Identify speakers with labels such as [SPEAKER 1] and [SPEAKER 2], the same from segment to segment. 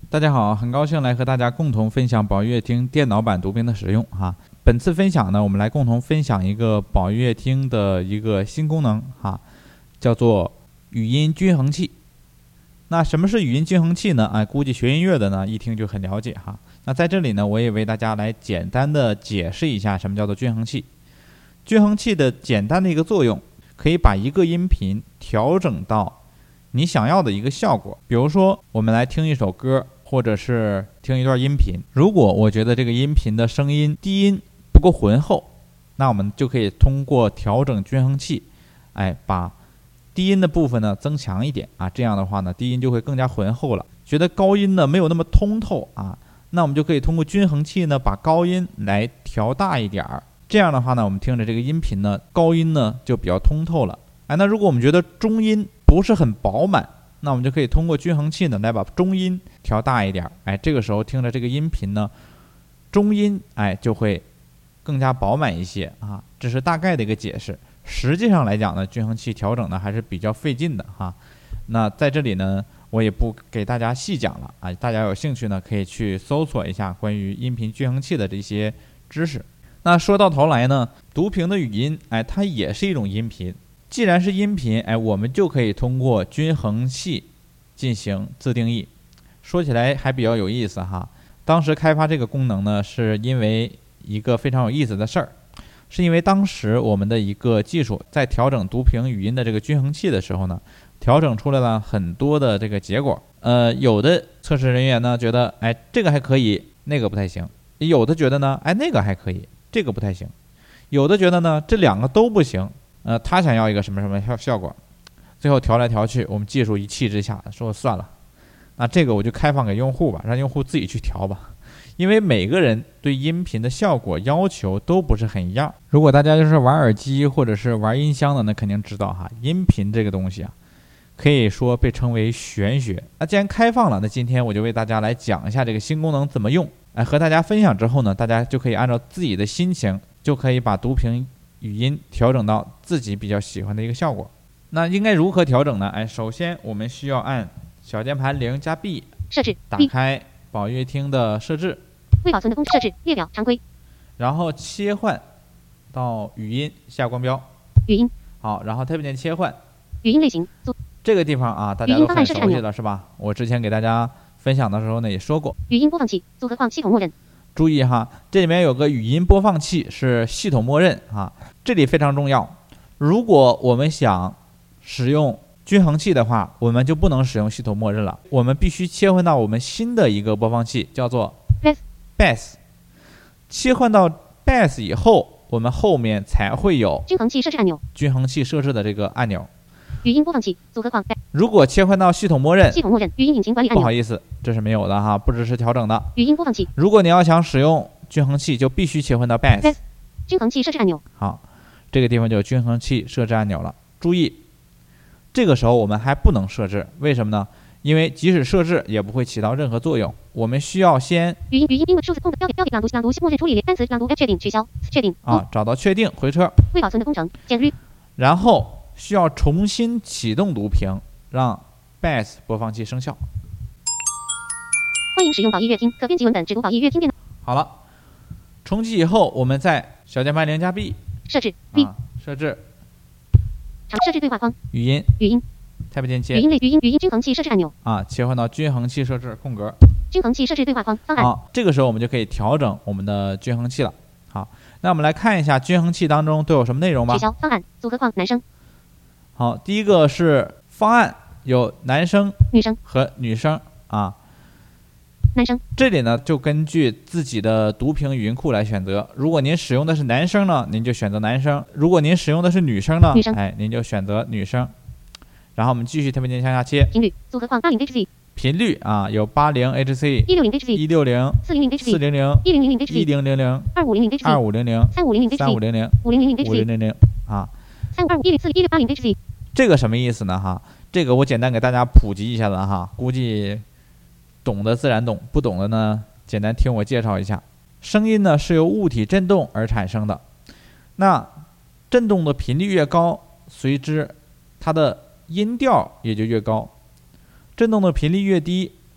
[SPEAKER 1] 大家好，很高兴来和大家共同分享宝乐听电脑版读屏的使用哈。本次分享呢，我们来共同分享一个宝乐听的一个新功能哈，叫做语音均衡器。那什么是语音均衡器呢？估计学音乐的呢一听就很了解哈。那在这里呢，我也为大家来简单的解释一下什么叫做均衡器。均衡器的简单的一个作用，可以把一个音频调整到你想要的一个效果。比如说，我们来听一首歌，或者是听一段音频，如果我觉得这个音频的声音低音不够浑厚，那我们就可以通过调整均衡器，把低音的部分呢增强一点啊，这样的话呢，低音就会更加浑厚了。觉得高音呢没有那么通透啊，那我们就可以通过均衡器呢把高音来调大一点儿。这样的话呢，我们听着这个音频呢，高音呢就比较通透了。那如果我们觉得中音不是很饱满，那我们就可以通过均衡器呢来把中音调大一点，这个时候听着这个音频呢，中音就会更加饱满一些啊。这是大概的一个解释。实际上来讲呢，均衡器调整呢还是比较费劲的哈。那在这里呢，我也不给大家细讲了啊，大家有兴趣呢可以去搜索一下关于音频均衡器的这些知识。那说到头来呢，读屏的语音它也是一种音频。既然是音频，我们就可以通过均衡器进行自定义。说起来还比较有意思哈。当时开发这个功能呢，是因为一个非常有意思的事儿，是因为当时我们的一个技术在调整读屏语音的这个均衡器的时候呢，调整出来了很多的这个结果。有的测试人员呢觉得，这个还可以，那个不太行；有的觉得呢，那个还可以，这个不太行；有的觉得呢，这两个都不行。他想要一个什么什么效果，最后调来调去，我们技术一气之下说算了，那这个我就开放给用户吧，让用户自己去调吧。因为每个人对音频的效果要求都不是很一样。如果大家就是玩耳机或者是玩音箱的，那肯定知道哈，音频这个东西啊，可以说被称为玄学。那既然开放了，那今天我就为大家来讲一下这个新功能怎么用。和大家分享之后呢，大家就可以按照自己的心情，就可以把读屏语音调整到自己比较喜欢的一个效果。那应该如何调整呢？首先我们需要按小键盘0加 B
[SPEAKER 2] 设置，
[SPEAKER 1] 打开宝乐听的设置，
[SPEAKER 2] 未保存的工设置列表常规，
[SPEAKER 1] 然后切换到语音下光标，
[SPEAKER 2] 语音，
[SPEAKER 1] 好，然后 Tab 键切换
[SPEAKER 2] 语音类型，
[SPEAKER 1] 这个地方啊，大家都很熟悉了是吧？我之前给大家分享的时候呢也说过，
[SPEAKER 2] 语音播放器组合框系统默认。
[SPEAKER 1] 注意哈，这里面有个语音播放器是系统默认啊，这里非常重要。如果我们想使用均衡器的话，我们就不能使用系统默认了，我们必须切换到我们新的一个播放器，叫做 Bass。切换到 Bass 以后，我们后面才会有
[SPEAKER 2] 均衡器设置按钮，
[SPEAKER 1] 均衡器设置的这个按钮。
[SPEAKER 2] 语音播放器组合框。
[SPEAKER 1] 如果切换到系统默认，
[SPEAKER 2] 语音引擎管理按钮，
[SPEAKER 1] 不好意思，这是没有的哈，不支持调整的。
[SPEAKER 2] 语音播放器，
[SPEAKER 1] 如果你要想使用均衡器，就必须切换到 Bass。
[SPEAKER 2] 均衡器设置按钮。
[SPEAKER 1] 好，这个地方就有均衡器设置按钮了。注意，这个时候我们还不能设置，为什么呢？因为即使设置也不会起到任何作用。我们需要先
[SPEAKER 2] 语音英文数字空的标点朗读默认处理单词朗读确定取消确定
[SPEAKER 1] 找到确定回车，
[SPEAKER 2] 未保存的工程减率，
[SPEAKER 1] 然后需要重新启动读屏，让 Bass 播放器生效。
[SPEAKER 2] 欢迎使用宝易乐听，可编辑文本只读宝易乐听电脑。
[SPEAKER 1] 好了，重启以后，我们在小键盘0加 B
[SPEAKER 2] 设置 B
[SPEAKER 1] 设置
[SPEAKER 2] 常设置对话框
[SPEAKER 1] 语音Tab 键切
[SPEAKER 2] 语音均衡器设置按钮
[SPEAKER 1] 切换到均衡器设置空格
[SPEAKER 2] 均衡器设置对话框方案。
[SPEAKER 1] 好，这个时候我们就可以调整我们的均衡器了。好，那我们来看一下均衡器当中都有什么内容吧。
[SPEAKER 2] 取消方案组合框男生。
[SPEAKER 1] 好，第一个是方案，有男生、
[SPEAKER 2] 女生
[SPEAKER 1] 和女生啊。
[SPEAKER 2] 男生
[SPEAKER 1] 这里呢就根据自己的读屏语音库来选择。如果您使用的是男生呢，您就选择男生；如果您使用的是女生呢，您就选择女生。然后我们继续特别键向下切。
[SPEAKER 2] 频率组合框80Hz。
[SPEAKER 1] 频率啊，有80Hz、
[SPEAKER 2] 160Hz、
[SPEAKER 1] 160、
[SPEAKER 2] 400Hz、
[SPEAKER 1] 400、
[SPEAKER 2] 1000Hz、
[SPEAKER 1] 1000、
[SPEAKER 2] 2500Hz、
[SPEAKER 1] 2500、
[SPEAKER 2] 3500Hz、
[SPEAKER 1] 3500、
[SPEAKER 2] 5000Hz、
[SPEAKER 1] 5000啊。
[SPEAKER 2] 3251680Hz。
[SPEAKER 1] 这个什么意思呢？哈，这个我简单给大家普及一下子哈，估计懂的自然懂，不懂的呢，简单听我介绍一下。声音呢是由物体振动而产生的，那振动的频率越高，随之它的音调也就越高；振动的频率越低，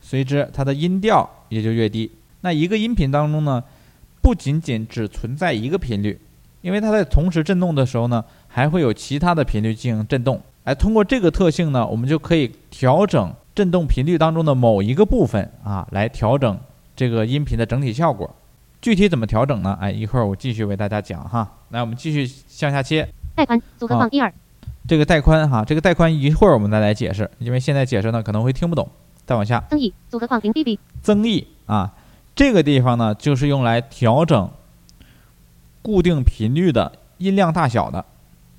[SPEAKER 1] 随之它的音调也就越低。那一个音频当中呢，不仅仅只存在一个频率，因为它在同时振动的时候呢，还会有其他的频率进行振动。通过这个特性呢，我们就可以调整振动频率当中的某一个部分来调整这个音频的整体效果。具体怎么调整呢？一会儿我继续为大家讲哈。来，我们继续向下切。
[SPEAKER 2] 带宽组合框1、2。
[SPEAKER 1] 这个带宽这个带宽一会儿我们再来解释，因为现在解释呢可能会听不懂。再往下。
[SPEAKER 2] 增益组合框0 dB。
[SPEAKER 1] 增益这个地方呢就是用来调整固定频率的音量大小的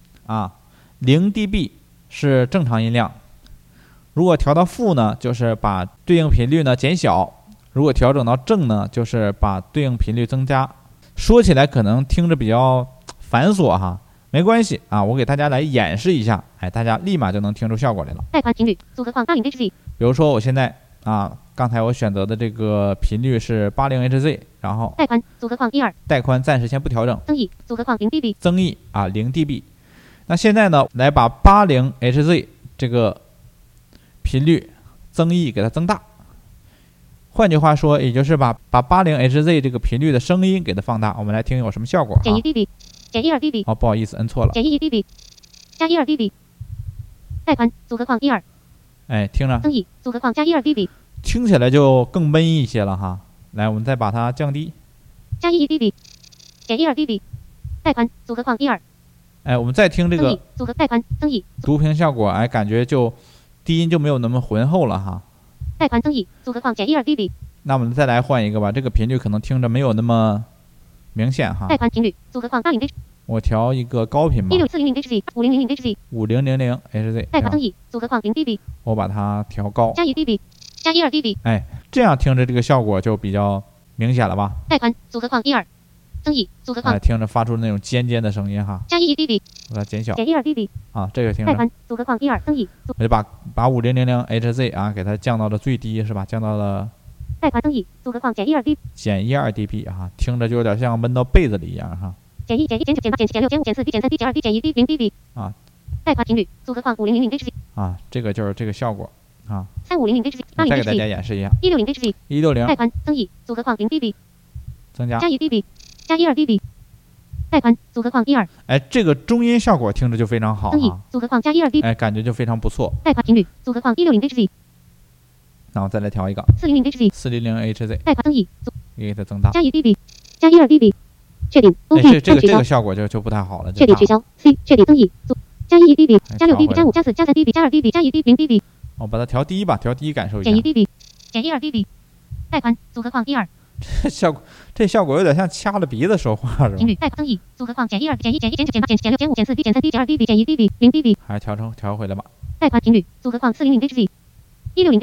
[SPEAKER 1] 0 dB 是正常音量。如果调到负呢，就是把对应频率呢减小；如果调整到正呢，就是把对应频率增加。说起来可能听着比较繁琐没关系我给大家来演示一下，大家立马就能听出效果来了。
[SPEAKER 2] 带宽频率组合框80 Hz。
[SPEAKER 1] 比如说我现在刚才我选择的这个频率是80 Hz， 然后
[SPEAKER 2] 带宽组合框1、2。
[SPEAKER 1] 带宽暂时先不调整。
[SPEAKER 2] 增益组合框0 dB。
[SPEAKER 1] 增益0 dB。那现在呢，来把80 Hz 这个频率增益给它增大。换句话说，也就是把80 Hz 这个频率的声音给它放大。我们来听有什么效果。
[SPEAKER 2] 减1 dB， 减1 2 dB。
[SPEAKER 1] 不好意思，摁错了。
[SPEAKER 2] 减1 dB， 加1 2 dB。带宽组合框1、2。
[SPEAKER 1] 听着。
[SPEAKER 2] 增益组合框加1 2 dB。
[SPEAKER 1] 听起来就更闷一些了来，我们再把它降低。
[SPEAKER 2] 加1 dB， 减1 2 dB。带宽组合框1、2。
[SPEAKER 1] 我们再听这个
[SPEAKER 2] 组合带宽增益
[SPEAKER 1] 读屏效果，感觉就低音就没有那么浑厚了
[SPEAKER 2] 带宽增益组合框减1 2 dB。
[SPEAKER 1] 那我们再来换一个吧，这个频率可能听着没有那么明显
[SPEAKER 2] 带宽频率组合框80 Hz。
[SPEAKER 1] 我调一个高频吧。
[SPEAKER 2] 16400 Hz， 5000 Hz。
[SPEAKER 1] 5000 Hz。
[SPEAKER 2] 带宽增益组合框0 dB。
[SPEAKER 1] 我把它调高。
[SPEAKER 2] 加1 dB， 加1 2 dB。
[SPEAKER 1] 这样听着这个效果就比较明显了吧？
[SPEAKER 2] 带宽组合框1、2。增益组合框。
[SPEAKER 1] 听着发出那种尖尖的声音
[SPEAKER 2] 加1 dB。
[SPEAKER 1] 我把它减小。
[SPEAKER 2] 减1 2 dB。
[SPEAKER 1] 这个听着。
[SPEAKER 2] 带宽组合框1、2。增益。
[SPEAKER 1] 我就把5000 Hz 给它降到了最低，是吧？降到了。
[SPEAKER 2] 带宽增益组合框减1 2 dB。
[SPEAKER 1] 减1 2 dB 听着就有点像闷到被子里一样
[SPEAKER 2] 减1减1减9减8减7减6减5减4 B 减3 B 减2 B 减1 B 0 dB。带宽频率组合框5000 Hz。
[SPEAKER 1] 这个就是这个效果
[SPEAKER 2] 3500 Hz。80 Hz。
[SPEAKER 1] 再给大家演示一下。
[SPEAKER 2] 160 Hz。
[SPEAKER 1] 160。
[SPEAKER 2] 带宽增益组合框0 dB。
[SPEAKER 1] 增加。
[SPEAKER 2] 加1 dB， 加1 2 dB。带宽组合框1、2。
[SPEAKER 1] 这个中音效果听着就非常好
[SPEAKER 2] 增益组合框加1 2 dB。
[SPEAKER 1] 感觉就非常不错。
[SPEAKER 2] 带宽频率组合框160 Hz。
[SPEAKER 1] 那我再来调一个
[SPEAKER 2] 400 Hz。
[SPEAKER 1] 400 Hz。
[SPEAKER 2] 带宽增益
[SPEAKER 1] 也给它增大。
[SPEAKER 2] 加1 dB， 加1 2 dB。确定。
[SPEAKER 1] 这个效果就不太好了。
[SPEAKER 2] 确定取消。C 确定增益加1 dB， 加6 dB， 加5加4加3 dB， 加2 dB， 加1 dB 0 dB。
[SPEAKER 1] 我把它调低吧，调低感受一下。
[SPEAKER 2] 减1 dB， 减1 2 dB。带宽组合框1、2。
[SPEAKER 1] 这效果有点像掐了鼻子说话是吧？
[SPEAKER 2] 频率带宽增益组合框减1 2减1减1减9减8减7减6减5减4 B 减3 B 减2 dB 减1 dB 0 dB。
[SPEAKER 1] 还是调回来吧。
[SPEAKER 2] 带宽频率组合框400 Hz。160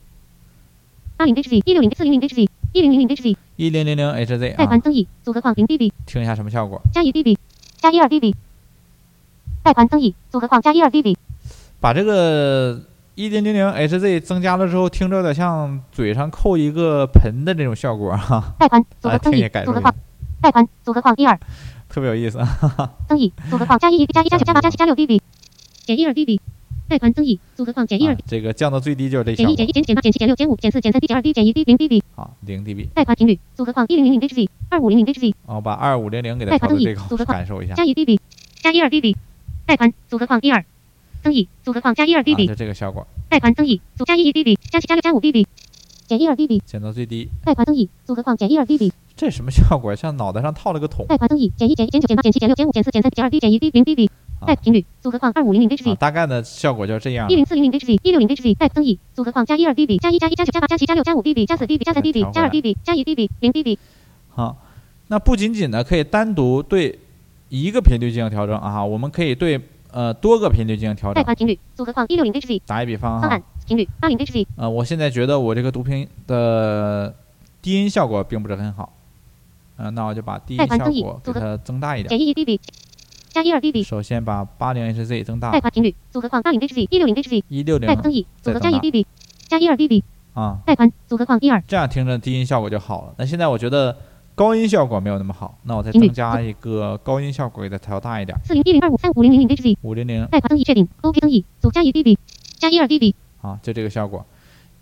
[SPEAKER 2] Hz。80 Hz。160 400 Hz。1000 Hz。
[SPEAKER 1] 1000 Hz。
[SPEAKER 2] 带宽增益组合框0 dB。
[SPEAKER 1] 听一下什么效果？
[SPEAKER 2] 加1 dB， 加1 2 dB。带宽增益组合框加1 2 dB。
[SPEAKER 1] 把这个1000 Hz 增加了之后，听着有点像嘴上扣一个盆的这种效果
[SPEAKER 2] 带宽组合增益组合框。带宽组合框1、2。
[SPEAKER 1] 特别有意思
[SPEAKER 2] 增益组合框加1 dB 加1加9加8加7加6 dB。减1 2 dB。带宽增益组合框减1 2。
[SPEAKER 1] 这个降到最低就是这效果。
[SPEAKER 2] 减1减1减8减7减6减5减4减3 B 减2 B 减1 B 0 dB。
[SPEAKER 1] 0 dB。
[SPEAKER 2] 带宽频率组合框100 Hz。2500 Hz。
[SPEAKER 1] 把2500给它调到最高，感受一下。
[SPEAKER 2] 加1 dB， 加1 2 dB。带宽组合框1、2。增益组合框加1 2 dB。
[SPEAKER 1] 就这个效果。
[SPEAKER 2] 带宽增益加1 dB， 加7加6加5 dB。减1 2 dB。
[SPEAKER 1] 减到最低。
[SPEAKER 2] 带宽增益组合框减1 2 dB。
[SPEAKER 1] 这什么效果？像脑袋上套了个桶。
[SPEAKER 2] 带宽增益减1减1减9减8减7减6减5减4减3 B 减2 B 减1 B 0 dB。带频率组合框2500 Hz。
[SPEAKER 1] 大概的效果就是这样。
[SPEAKER 2] 10400 Hz。160 Hz。带增益组合框加1 2 dB， 加1加1加9加8加7加6加5 dB， 加4 dB， 加3 dB， 加2 dB， 加1 dB 0 dB。
[SPEAKER 1] 好，那不仅仅呢可以单独对一个频率进行调整我们可以对多个频率进行调整。
[SPEAKER 2] 带宽频率组合框160 Hz。
[SPEAKER 1] 打一比方
[SPEAKER 2] 方案频率80 Hz。
[SPEAKER 1] 我现在觉得我这个读屏的低音效果并不是很好。那我就把低音效果给它增大一点。
[SPEAKER 2] 减1 dB， 加1 2 dB。
[SPEAKER 1] 首先把80 Hz 增大。
[SPEAKER 2] 带宽频率组合框80 Hz。160 Hz。
[SPEAKER 1] 160。
[SPEAKER 2] 带增益组合加1 dB， 加1 2 dB。带宽组合框1 2。
[SPEAKER 1] 这样听着低音效果就好了。那现在我觉得高音效果没有那么好，那我再增加一个高音效果给它调大一点。
[SPEAKER 2] 40102535000 Hz。
[SPEAKER 1] 500。
[SPEAKER 2] 带宽增益确定。OP 增益组加1 dB， 加1 2 dB。
[SPEAKER 1] 就这个效果。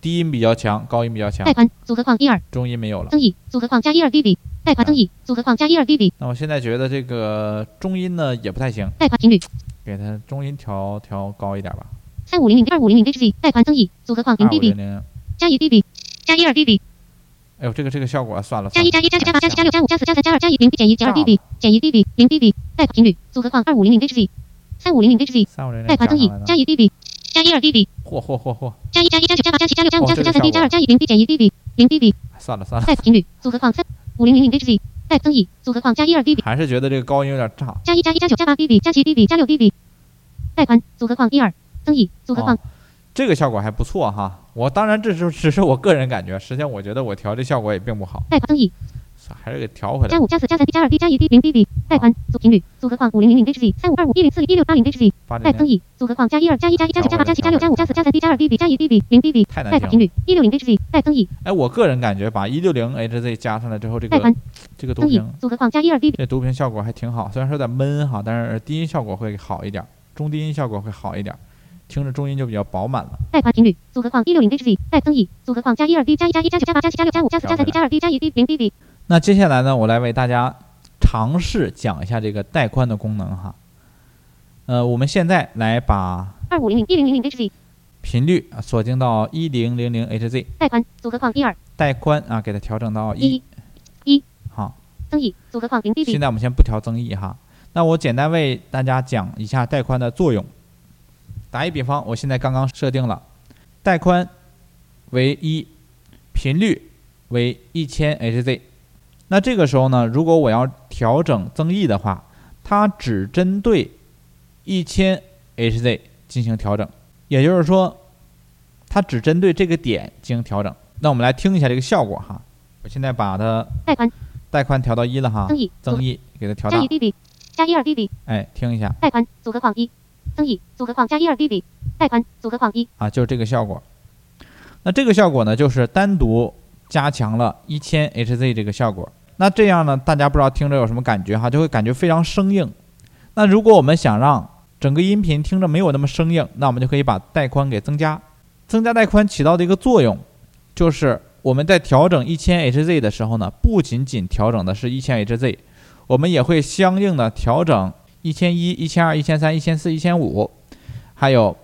[SPEAKER 1] 低音比较强，高音比较强。
[SPEAKER 2] 带宽组合框1、2，
[SPEAKER 1] 中音没有了。
[SPEAKER 2] 增益组合框加1、2 dB， 带宽增益组合框加1、2 dB。
[SPEAKER 1] 那我现在觉得这个中音呢也不太行，
[SPEAKER 2] 带宽频率
[SPEAKER 1] 给它中音调高一点吧。
[SPEAKER 2] 3500-2500Hz， 带宽增益组合框0 dB， 加1 dB， 加1、2 dB。
[SPEAKER 1] 哎呦，这个效果算了，
[SPEAKER 2] 加1加1加9加8加7加6加5加4加3加2加1 0 减1减2 dB， 减1 dB， 0 dB。带宽频率组合框2500Hz， 3500Hz， 带宽增益加1 dB， 加1、2 dB。
[SPEAKER 1] 嚯！
[SPEAKER 2] 加1加1加9加8加7加6加5加4加3 dB 加2加1 0 减1 dB， 0 dB。
[SPEAKER 1] 算了。
[SPEAKER 2] 带频率组合框3500Hz， 带增益组合框加1、2 dB。
[SPEAKER 1] 还是觉得这个高音有点炸。
[SPEAKER 2] 加1加1加9加8 dB， 加7 dB， 加6 dB。带宽组合框1、2，增益组合框。
[SPEAKER 1] 这个效果还不错哈，我当然这只是我个人感觉，实际上我觉得我调这效果也并不好。
[SPEAKER 2] 带宽增益，
[SPEAKER 1] 还是给调回来。
[SPEAKER 2] 加5加4加3 D 加2 D 加1 D 0 dB。带宽频率组合框5000Hz， 352510416800Hz。带增益组合框加1、2加1加1加9加8加7加6加5加4加3 D 加2 dB 加1 dB 0 dB。
[SPEAKER 1] 太难听了。
[SPEAKER 2] 带频率160Hz， 带增益。
[SPEAKER 1] 哎，我个人感觉把160Hz 加上来之后，这个读屏
[SPEAKER 2] 组合框加1、2 dB，
[SPEAKER 1] 这读屏效果还挺好，虽然说有点闷哈，但是低音效果会好一点，中低音效果会好一点。听着中音就比较饱满了。
[SPEAKER 2] 带宽频率组合框160Hz， 带增益组合框加1、2 D 加1加1加9加8加7加6加5加4加3 D 加2 D 加1 D 0 dB。
[SPEAKER 1] 那接下来呢，我来为大家尝试讲一下这个带宽的功能哈。我们现在来把
[SPEAKER 2] 2500-1000Hz
[SPEAKER 1] 频率锁定到1000Hz，
[SPEAKER 2] 带宽组合框1、2，
[SPEAKER 1] 带宽给它调整到1。好，
[SPEAKER 2] 增益组合框0 dB。
[SPEAKER 1] 现在我们先不调增益哈。那我简单为大家讲一下带宽的作用。打一比方，我现在刚刚设定了带宽为1，频率为1000Hz。那这个时候呢，如果我要调整增益的话，它只针对1000Hz 进行调整，也就是说，它只针对这个点进行调整。那我们来听一下这个效果哈。我现在把它带宽调到1了哈，增益给它调大，
[SPEAKER 2] 加1 dB， 加1、2 dB。
[SPEAKER 1] 哎，听一下，
[SPEAKER 2] 带宽组合框1。增益组合框加1、2 dB， 带宽组合框1
[SPEAKER 1] 就是这个效果。那这个效果呢，就是单独加强了1000Hz 这个效果。那这样呢，大家不知道听着有什么感觉哈，就会感觉非常生硬。那如果我们想让整个音频听着没有那么生硬，那我们就可以把带宽给增加。增加带宽起到的一个作用，就是我们在调整1000Hz 的时候呢，不仅仅调整的是1000Hz， 我们也会相应的调整1100、1200、1300、1400、1500，还有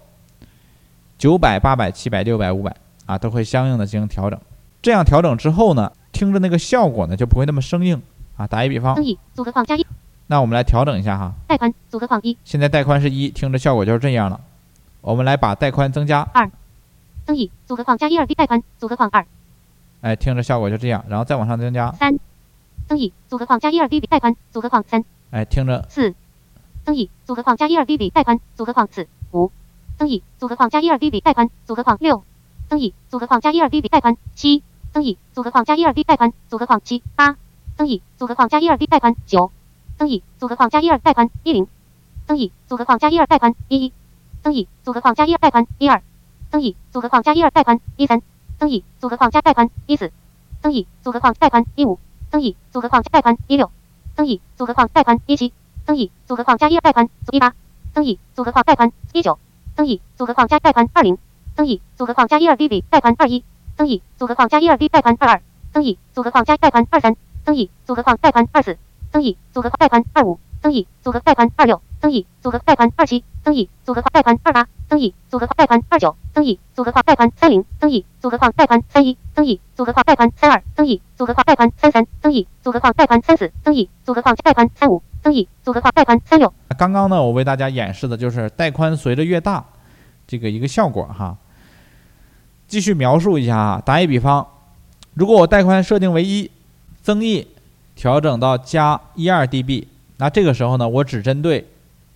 [SPEAKER 1] 900、800、700、600、500都会相应的进行调整。这样调整之后呢，听着那个效果呢就不会那么生硬打一比方，
[SPEAKER 2] 增益组合框加1。
[SPEAKER 1] 那我们来调整一下哈。
[SPEAKER 2] 带宽组合框1。
[SPEAKER 1] 现在带宽是1，听着效果就是这样了。我们来把带宽增加
[SPEAKER 2] 2。增益组合框加1、2 D 带宽组合框2。
[SPEAKER 1] 哎，听着效果就这样，然后再往上增加
[SPEAKER 2] 3。增益组合框加1、2 dB 带宽组合框3。
[SPEAKER 1] 哎，听着
[SPEAKER 2] 4。增益组合框加1、2 dB 带宽组合框4。5。增益组合框加1、2 dB 带宽组合框6。增益组合框加1、2 dB 带宽7。增益组合框加1、2 dB 带宽组合框7。8。增益组合框加1、2 dB 带宽9。增益组合框加1、2带宽10。增益组合框加1、2带宽11。增益组合框加1、2带宽12。增益组合框加1、2带宽13。增益组合框加带宽14。增益组合框带宽15。增益组合框带宽16。增益组合框带宽17。增益组合框加1带宽18。增益组合框带宽19。增益组合框加带宽20。增益组合框加1、2 dB 带宽21。增益组合框加1、2 dB 带宽22。增益组合框加带宽23。增益组合框带宽24。增益组合带宽25。增益组合带宽26。增益组合带宽27。增益组合带宽28。增益组合带宽29。增益组合带宽30。增益组合带宽31。增益组合带宽32。增益组合带宽33。增益组合带宽34。增益组合带宽35。增益组合带宽36。
[SPEAKER 1] 刚刚呢，我为大家演示的就是带宽随着越大这个一个效果哈。继续描述一下哈，打一比方，如果我带宽设定为1，增益调整到加12 dB， 那这个时候呢，我只针对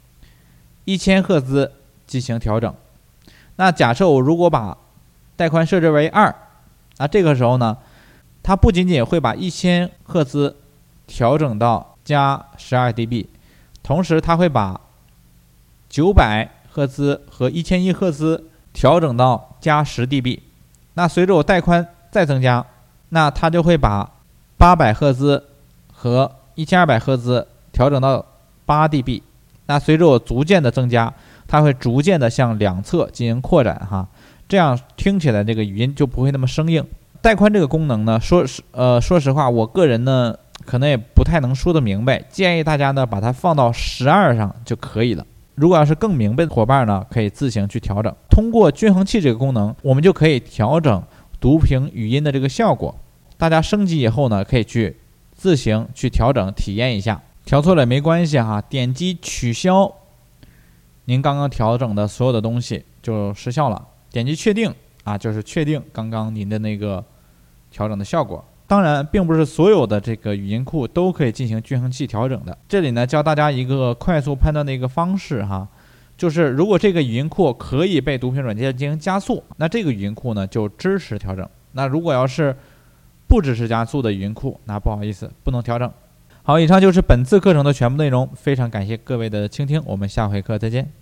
[SPEAKER 1] 1000赫兹进行调整。那假设我如果把带宽设置为2，那这个时候呢，它不仅仅会把1000赫兹调整到加12 dB， 同时它会把900赫兹和1001赫兹调整到加10 dB。 那随着我带宽再增加，那它就会把800赫兹和1200赫兹调整到8 dB。 那随着我逐渐的增加，它会逐渐的向两侧进行扩展哈。 这样听起来这个语音就不会那么生硬。带宽这个功能呢，说实话，我个人呢可能也不太能说得明白，建议大家呢把它放到12上就可以了。如果要是更明白的伙伴呢，可以自行去调整。通过均衡器这个功能，我们就可以调整读屏语音的这个效果。大家升级以后呢，可以去自行去调整体验一下。调错了也没关系哈，点击取消您刚刚调整的所有的东西就失效了。点击确定啊，就是确定刚刚您的那个调整的效果。当然，并不是所有的这个语音库都可以进行均衡器调整的。这里呢，教大家一个快速判断的一个方式哈，就是如果这个语音库可以被读屏软件进行加速，那这个语音库呢就支持调整。那如果要是不支持加速的语音库，那不好意思，不能调整。好，以上就是本次课程的全部内容，非常感谢各位的倾听，我们下回课再见。